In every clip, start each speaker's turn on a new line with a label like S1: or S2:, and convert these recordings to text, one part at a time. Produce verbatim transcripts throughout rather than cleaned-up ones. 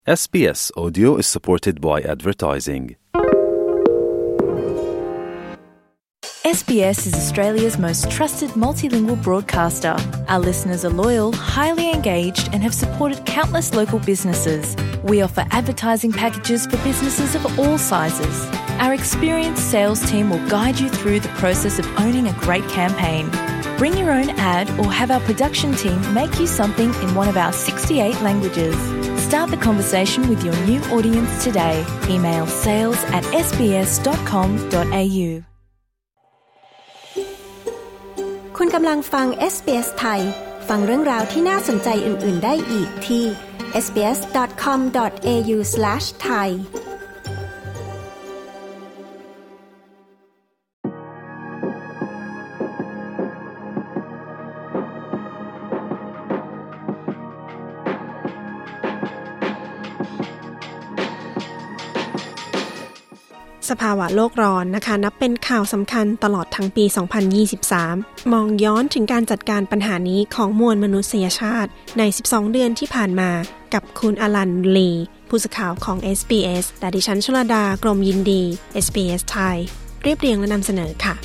S1: S B S Audio is supported by advertising.
S2: S B S is Australia's most trusted multilingual broadcaster. Our listeners are loyal, highly engaged, and have supported countless local businesses. We offer advertising packages for businesses of all sizes. Our experienced sales team will guide you through the process of owning a great campaign. Bring your own ad or have our production team make you something in one of our sixty-eight languages. Start the conversation with your new audience today. Email sales at s b s dot com dot a u.
S3: คุณกำลังฟัง เอส บี เอส ไทยฟังเรื่องราวที่น่าสนใจอื่นๆได้อีกที่ เอส บี เอส ดอท คอม ดอท เอ ยู สแลช ไทย
S4: สภาวะโลกร้อนนะคะนับเป็นข่าวสำคัญตลอดทั้งปี สองพันยี่สิบสาม มองย้อนถึงการจัดการปัญหานี้ของมวลมนุษยชาติใน สิบสอง เดือนที่ผ่านมากับคุณอลันลีผู้สื่อข่าวของ เอส บี เอส และดิฉันชลดากรมยินดี เอส บี เอส ไทยเรียบเรียงและนำเสนอค่ะ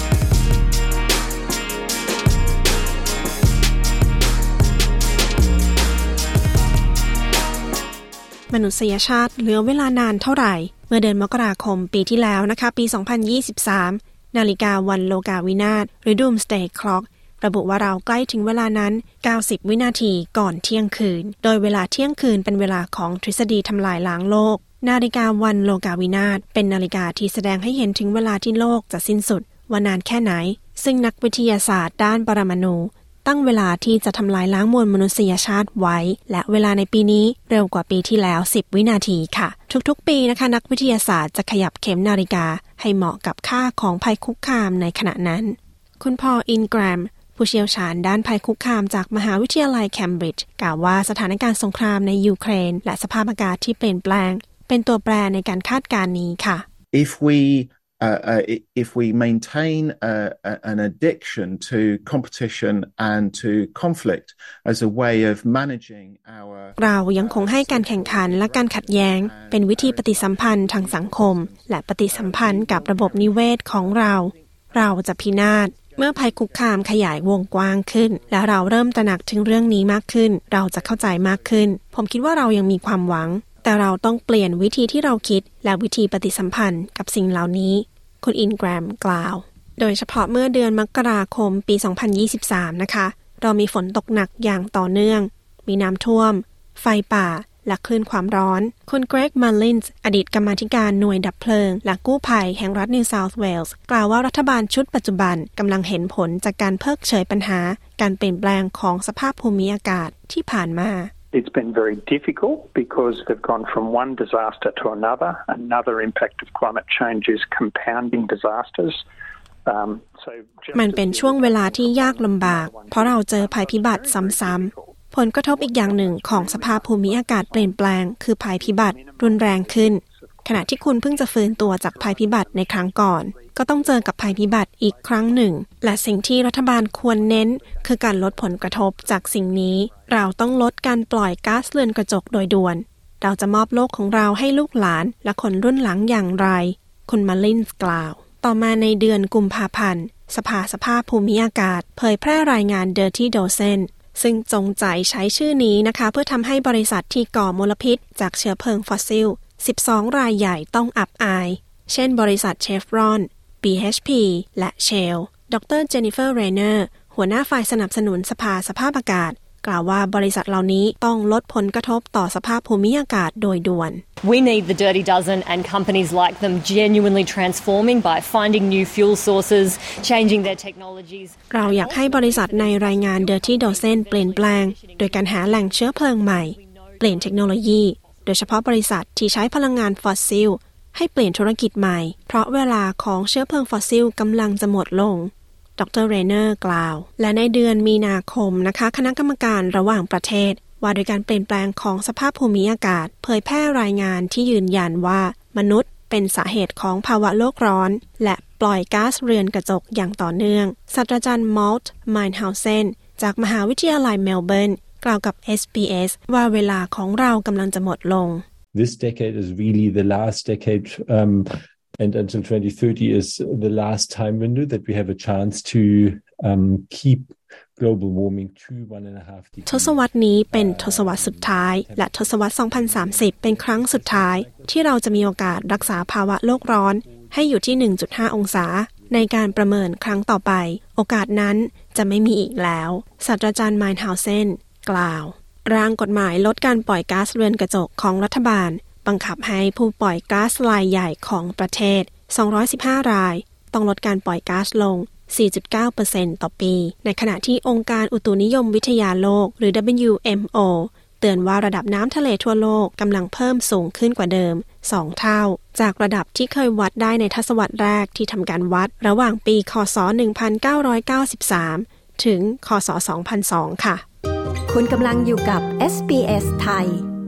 S4: มนุษยชาติเหลือเวลานานเท่าไหร่เมื่อเดือนมกราคมปีที่แล้วนะคะปี สองพันยี่สิบสาม นาฬิกาวันโลกาวินาศหรือ Doomsday Clock ระบุว่าเราใกล้ถึงเวลานั้นเก้าสิบวินาทีก่อนเที่ยงคืนโดยเวลาเที่ยงคืนเป็นเวลาของทฤษฎีทำลายล้างโลกนาฬิกาวันโลกาวินาศเป็นนาฬิกาที่แสดงให้เห็นถึงเวลาที่โลกจะสิ้นสุดว่านานแค่ไหนซึ่งนักวิทยาศาสตร์ด้านปรมาณูตั้งเวลาที่จะทำลายล้างมวลมนุษยชาติไว้และเวลาในปีนี้เร็วกว่าปีที่แล้วสิบวินาทีค่ะทุกๆปีนะคะนักวิทยาศาสตร์จะขยับเข็มนาฬิกาให้เหมาะกับค่าของภัยคุกคามในขณะนั้นคุณพอลอินแกรมผู้เชี่ยวชาญด้านภัยคุกคามจากมหาวิทยาลัยเคมบริดจ์กล่าวว่าสถานการณ์สงครามในยูเครนและสภาพอากาศที่เปลี่ยนแปลงเป็นตัวแปรในการคาดการณ์นี้ค่ะ
S5: If we Uh, uh, if we maintain uh, an addiction to competition and to conflict as a way of managing our
S4: เรายังคงให้การแข่งขันและการขัดแย้งเป็นวิธีปฏิสัมพันธ์ทางสังคมและปฏิสัมพันธ์กับระบบนิเวศของเราเราจะพินาศเมื่อภัยคุกคามขยายวงกว้างขึ้นและเราเริ่มตระหนักถึงเรื่องนี้มากขึ้นเราจะเข้าใจมากขึ้นผมคิดว่าเรายังมีความหวังแต่เราต้องเปลี่ยนวิธีที่เราคิดและวิธีปฏิสัมพันธ์กับสิ่งเหล่านี้คุณอินแกรมกล่าวโดยเฉพาะเมื่อเดือนมกราคมปี สองพันยี่สิบสาม นะคะเรามีฝนตกหนักอย่างต่อเนื่องมีน้ำท่วมไฟป่าและคลื่นความร้อนคุณเกรก มัลลินส์อดีตกรรมาธิการหน่วยดับเพลิงและกู้ภัยแห่งรัฐนิวเซาท์เวลส์กล่าวว่ารัฐบาลชุดปัจจุบันกำลังเห็นผลจากการเพิกเฉยปัญหาการเปลี่ยนแปลงของสภาพภูมิอากาศที่ผ่านมา
S6: It's been very difficult because they've gone from one disaster to another. Another impact of climate change is compounding disasters. Um, so
S4: มันเป็นช่วงเวลาที่ยากลำบากเพราะเราเจอภัยพิบัติซ้ำๆผลกระทบอีกอย่างหนึ่งของสภาพภูมิอากาศเปลี่ยนแปลงคือภัยพิบัติรุนแรงขึ้นขณะที่คุณเพิ่งจะฟื้นตัวจากภัยพิบัติในครั้งก่อนก็ต้องเจอกับภัยพิบัติอีกครั้งหนึ่งและสิ่งที่รัฐบาลควรเน้นคือการลดผลกระทบจากสิ่งนี้เราต้องลดการปล่อยก๊าซเรือนกระจกโดยด่วนเราจะมอบโลกของเราให้ลูกหลานและคนรุ่นหลังอย่างไรคุณมาลินส์กล่าวต่อมาในเดือนกุมภาพันธ์สภาสภาพภูมิอากาศเผยแพร่รายงาน Dirty Dozen ซึ่งจงใจใช้ชื่อนี้นะคะเพื่อทำให้บริษัทที่ก่อมลพิษจากเชื้อเพลิงฟอสซิลสิบสองรายใหญ่ต้องอับอายเช่นบริษัทเชฟรอน บี เอช พี และ Shell ดร. เจนนิเฟอร์ เรเนอร์หัวหน้าฝ่ายสนับสนุนสภาสภาพอากาศกล่าวว่าบริษัทเหล่านี้ต้องลดผลกระทบต่อสภาพภูมิอากาศโดยด่วน
S7: We need the Dirty Dozen and companies like them genuinely transforming by finding new fuel sources, changing their technologies.
S4: เราอยากให้บริษัทในรายงาน Dirty Dozen เปลี่ยนแปลงโดยการหาแหล่งเชื้อเพลิงใหม่เปลี่ยนเทคโนโลยีโดยเฉพาะบริษัทที่ใช้พลังงานฟอสซิลให้เปลี่ยนธุรกิจใหม่เพราะเวลาของเชื้อเพลิงฟอสซิลกำลังจะหมดลงดร. เรเนอร์กล่าวและในเดือนมีนาคมนะคะคณะกรรมการระหว่างประเทศว่าโดยการเปลี่ยนแปลงของสภาพภูมิอากาศเผยแพร่รายงานที่ยืนยันว่ามนุษย์เป็นสาเหตุของภาวะโลกร้อนและปล่อยก๊าซเรือนกระจกอย่างต่อเนื่องศาสตราจารย์มอลต์ ไมน์เฮาเซนจากมหาวิทยาลัยเมลเบิร์นกล่าวกับ เอส บี เอส ว่าเวลาของเรากำลังจะหมดลง
S8: This decade is really the last decade um, and until twenty thirty is the last time window that we have a chance to um, keep global warming to one and a half degrees
S4: ทศวรรษนี้เป็นทศวรรษสุดท้ายและทศวรรษสองพันสามสิบเป็นครั้งสุดท้ายที่เราจะมีโอกาสรักษาภาวะโลกร้อนให้อยู่ที่ หนึ่งจุดห้า องศาในการประเมินครั้งต่อไปโอกาสนั้นจะไม่มีอีกแล้วศาสตราจารย์ไมน์ฮาวเซนกล่าวร่างกฎหมายลดการปล่อยก๊าซเรือนกระจกของรัฐบาลบังคับให้ผู้ปล่อยก๊าซรายใหญ่ของประเทศสองร้อยสิบห้ารายต้องลดการปล่อยก๊าซลง สี่จุดเก้าเปอร์เซ็นต์ ต่อปีในขณะที่องค์การอุตุนิยมวิทยาโลกหรือ ดับเบิลยู เอ็ม โอ เตือนว่าระดับน้ำทะเลทั่วโลกกำลังเพิ่มสูงขึ้นกว่าเดิมสองเท่าจากระดับที่เคยวัดได้ในทศวรรษแรกที่ทำการวัดระหว่างปีค.ศ. หนึ่งพันเก้าร้อยเก้าสิบสามถึงค.ศ. สองพันสองค่ะ
S3: คุณกำลังอยู่กับ เอส บี เอส ไทย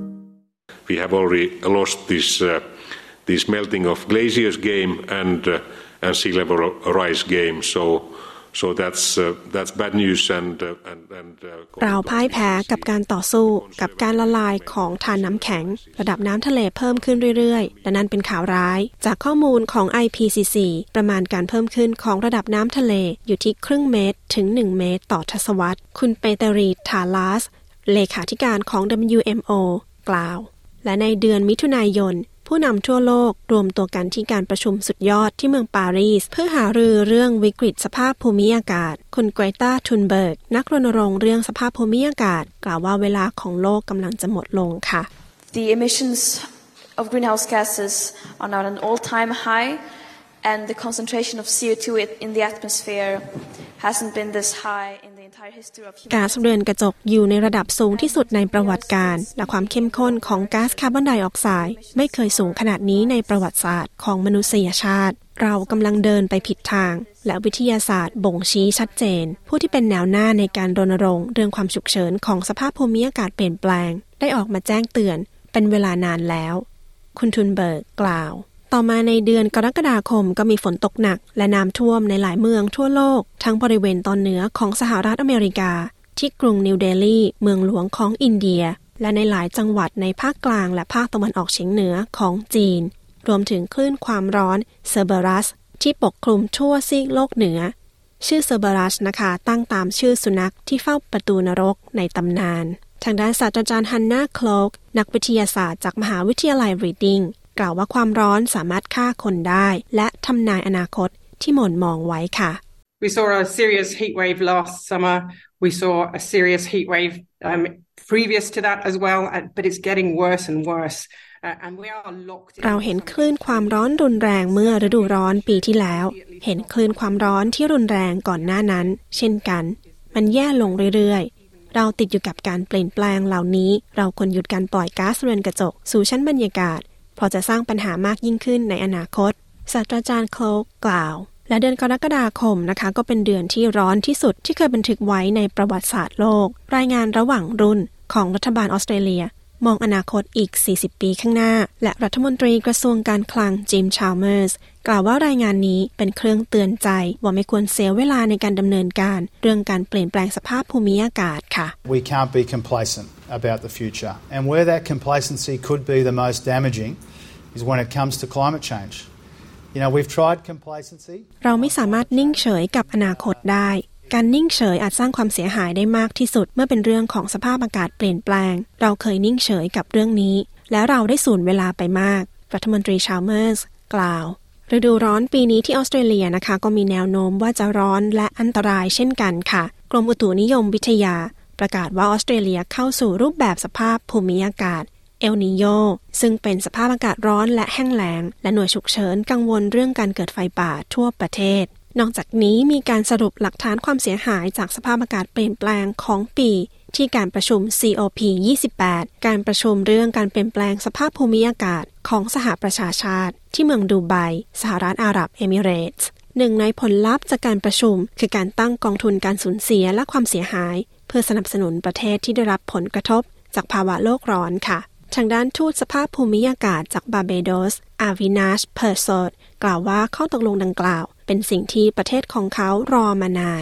S9: We have already lost this uh, this melting of glaciers game and uh, and sea level rise game. So so that's uh, that's bad news and uh, and and
S4: เราพ่ายแพ้กับการต่อสู้กับการละลายของธารน้ำแข็งระดับน้ำทะเลเพิ่มขึ้นเรื่อยๆและนั่นเป็นข่าวร้ายจากข้อมูลของ ไอ พี ซี ซี ประมาณการเพิ่มขึ้นของระดับน้ำทะเลอยู่ที่ครึ่งเมตรถึงหนึ่งเมตรต่อทศวรรษคุณเปเตรีทาลัสเลขาธิการของ ดับเบิลยู เอ็ม โอ กล่าวและในเดือนมิถุนายนผู้นำทั่วโลกรวมตัวกันที่การประชุมสุดยอดที่เมืองปารีสเพื่อหารือเรื่องวิกฤตสภาพภูมิอากาศคุณเกรตา ทุนเบิร์กนักรณรงค์เรื่องสภาพภูมิอากาศกล่าวว่าเวลาของโลกกำลังจะหมดลงค่ะ
S10: The emissions of greenhouse gases are now at an all-time high and the concentration of ซี โอ ทู in the atmosphere hasn't been this high in the entire history of humanity
S4: ก๊าซเรือนกระจกอยู่ในระดับสูงที่สุดในประวัติการและความเข้มข้นของก๊าซคาร์บอนไดออกไซด์ไม่เคยสูงขนาดนี้ในประวัติศาสตร์ของมนุษยชาติเรากำลังเดินไปผิดทางและวิทยาศาสตร์บ่งชี้ชัดเจนผู้ที่เป็นแนวหน้าในการรณรงค์เรื่องความฉุกเฉินของสภาพภูมิอากาศเปลี่ยนแปลงได้ออกมาแจ้งเตือนเป็นเวลานานแล้วคุณทุนเบิร์กกล่าวต่อมาในเดือนกรกฎาคมก็มีฝนตกหนักและน้ำท่วมในหลายเมืองทั่วโลกทั้งบริเวณตอนเหนือของสหรัฐอเมริกาที่กรุงนิวเดลีเมืองหลวงของอินเดียและในหลายจังหวัดในภาคกลางและภาคตะวันออกเฉียงเหนือของจีนรวมถึงคลื่นความร้อนเซอร์เบรัสที่ปกคลุมทั่วซีกโลกเหนือชื่อเซอร์เบรัสนะคะตั้งตามชื่อสุนัขที่เฝ้าประตูนรกในตำนานทางด้านศาสตราจารย์ฮันนาโคลกนักวิทยาศาสตร์จากมหาวิทยาลัยรีดดิ้งกล่าวว่าความร้อนสามารถฆ่าคนได้และทำนายอนาคตที่หม่นมองไว้ค่ะ
S11: We saw a serious heat wave last summer. We saw a serious heat wave um, previous to that as well, but it's getting worse and worse. Uh, and we are locked in.
S4: เราเห็นคลื่นความร้อนรุนแรงเมื่อฤดูร้อนปีที่แล้วเห็นคลื่นความร้อนที่รุนแรงก่อนหน้านั้นเช่นกันมันแย่ลงเรื่อยๆเราติดอยู่กับการเปลี่ยนแปลงเหล่านี้เราควรหยุดการปล่อยก๊าซเรือนกระจกสู่ชั้นบรรยากาศเพราะจะสร้างปัญหามากยิ่งขึ้นในอนาคตศาสตราจารย์โคลกกล่าวและเดือนกรกฎาคมนะคะก็เป็นเดือนที่ร้อนที่สุดที่เคยบันทึกไว้ในประวัติศาสตร์โลกรายงานระหว่างรุ่นของรัฐบาลออสเตรเลียมองอนาคตอีกสี่สิบปีข้างหน้าและรัฐมนตรีกระทรวงการคลังจิม ชาลเมอร์สกล่าวว่ารายงานนี้เป็นเครื่องเตือนใจว่าไม่ควรเสียเวลาในการดำเนินการเรื่องการเปลี่ยนแปลงสภาพภูมิอากาศค่ะ
S12: We can't be complacent about the future and where that complacency could be the most damaging is when it comes to climate change. You know, we've tried complacency.
S4: เราไม่สามารถนิ่งเฉยกับอนาคตได้การนิ่งเฉยอาจสร้างความเสียหายได้มากที่สุดเมื่อเป็นเรื่องของสภาพอากาศเปลี่ยนแปลงเราเคยนิ่งเฉยกับเรื่องนี้แล้วเราได้สูญเวลาไปมากรัฐมนตรีชาลเมอร์สกล่าวฤดูร้อนปีนี้ที่ออสเตรเลียนะคะก็มีแนวโน้มว่าจะร้อนและอันตรายเช่นกันค่ะกรมอุตุนิยมวิทยาประกาศว่าออสเตรเลียเข้าสู่รูปแบบสภาพภูมิอากาศเอลนีโญซึ่งเป็นสภาพอากาศร้อนและแห้งแล้งและหน่วยฉุกเฉินกังวลเรื่องการเกิดไฟป่าทั่วประเทศนอกจากนี้มีการสรุปหลักฐานความเสียหายจากสภาพอากาศเปลี่ยนแปลงของปีที่การประชุม ซี โอ พี ยี่สิบแปดการประชุมเรื่องการเปลี่ยนแปลงสภาพภูมิอากาศของสหประชาชาติที่เมืองดูไบสหรัฐอาหรับเอมิเรตส์หนึ่งในผลลัพธ์จากการประชุมคือการตั้งกองทุนการสูญเสียและความเสียหายเพื่อสนับสนุนประเทศที่ได้รับผลกระทบจากภาวะโลกร้อนค่ะทางด้านทูตสภาพภูมิอากาศจากบาร์เบโดสอาวินาช เพอร์โซดกล่าวว่าข้อตกลงดังกล่าวเป็นสิ่งที่ประเทศของเขารอมานาน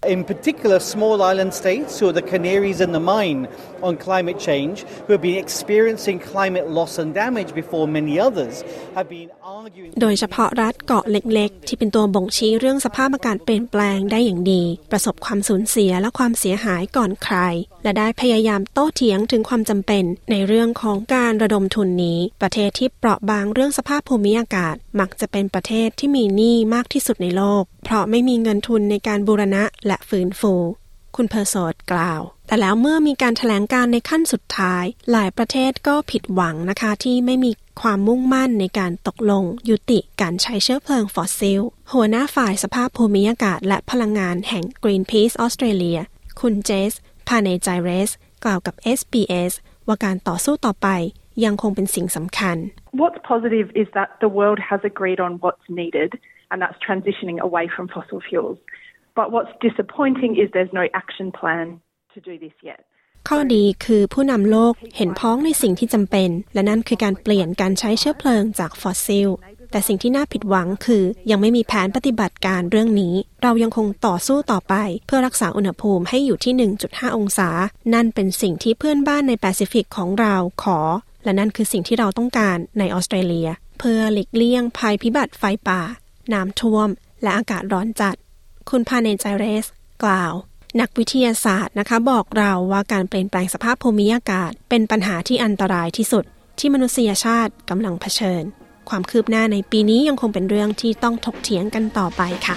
S13: In particular, small island states, who are the canaries in the mine on climate change, who have been experiencing climate loss and damage before many others, have been arguing...
S4: โดยเฉพาะรัฐเกาะเล็กๆที่เป็นตัวบ่งชี้เรื่องสภาพอากาศเปลี่ยนแปลงได้อย่างดีประสบความสูญเสียและความเสียหายก่อนใครและได้พยายามโต้เถียงถึงความจำเป็นในเรื่องของการระดมทุนนี้ประเทศที่เปราะบางเรื่องสภาพภูมิอากาศมักจะเป็นประเทศที่มีหนี้มากที่สุดในโลกเพราะไม่มีเงินทุนในการบูรณะและฟื้นฟูคุณเพอร์โซดกล่าวแต่แล้วเมื่อมีการแถลงการในขั้นสุดท้ายหลายประเทศก็ผิดหวังนะคะที่ไม่มีความมุ่งมั่นในการตกลงยุติการใช้เชื้อเพลิงฟอสซิลหัวหน้าฝ่ายสภาพภูมิอากาศและพลังงานแห่ง Greenpeace ออสเตรเลียคุณเจสพาเนไจเรสกล่าวกับ เอส บี เอส ว่าการต่อสู้ต่อไปยังคงเป็นสิ่งสำคัญ
S14: What's positive is that the world has agreed on what's needed and that's transitioning away from fossil fuels. But what's disappointing is there's no action plan to do this yet.
S4: ข้อดีคือผู้นำโลกเห็นพ้องในสิ่งที่จำเป็นและนั่นคือการเปลี่ยนการใช้เชื้อเพลิงจากฟอสซิลแต่สิ่งที่น่าผิดหวังคือยังไม่มีแผนปฏิบัติการเรื่องนี้เรายังคงต่อสู้ต่อไปเพื่อรักษาอุณหภูมิให้อยู่ที่ หนึ่งจุดห้า องศานั่นเป็นสิ่งที่เพื่อนบ้านในแปซิฟิกของเราขอและนั่นคือสิ่งที่เราต้องการในออสเตรเลียเพื่อหลีกเลี่ยงภัยพิบัติไฟป่าน้ำท่วมและอากาศร้อนจัดคุณพาเนไจเรสกล่าวนักวิทยาศาสตร์นะคะบอกเราว่าการเปลี่ยนแปลงสภาพภูมิอากาศเป็นปัญหาที่อันตรายที่สุดที่มนุษยชาติกำลังเผชิญความคืบหน้าในปีนี้ยังคงเป็นเรื่องที่ต้องถกเถียงกันต่อไปค่ะ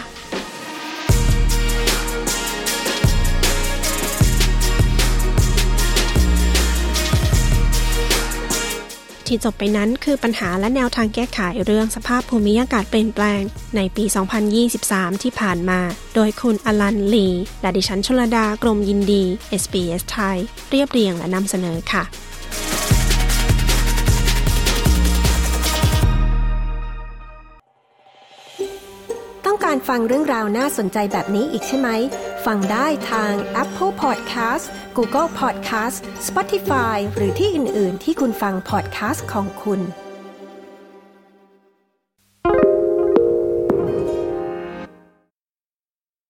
S4: ที่จบไปนั้นคือปัญหาและแนวทางแก้ไขเรื่องสภาพภูมิอากาศเปลี่ยนแปลงในปี สองพันยี่สิบสาม ที่ผ่านมาโดยคุณอลันลีและดิฉันชลดากรมยินดี เอส บี เอส ไทยเรียบเรียงและนำเสนอค่ะ
S3: ต้องการฟังเรื่องราวน่าสนใจแบบนี้อีกใช่ไหมฟังได้ทาง Apple Podcast Google Podcast Spotify หรือที่อื่นๆที่คุณฟัง podcast ของคุณ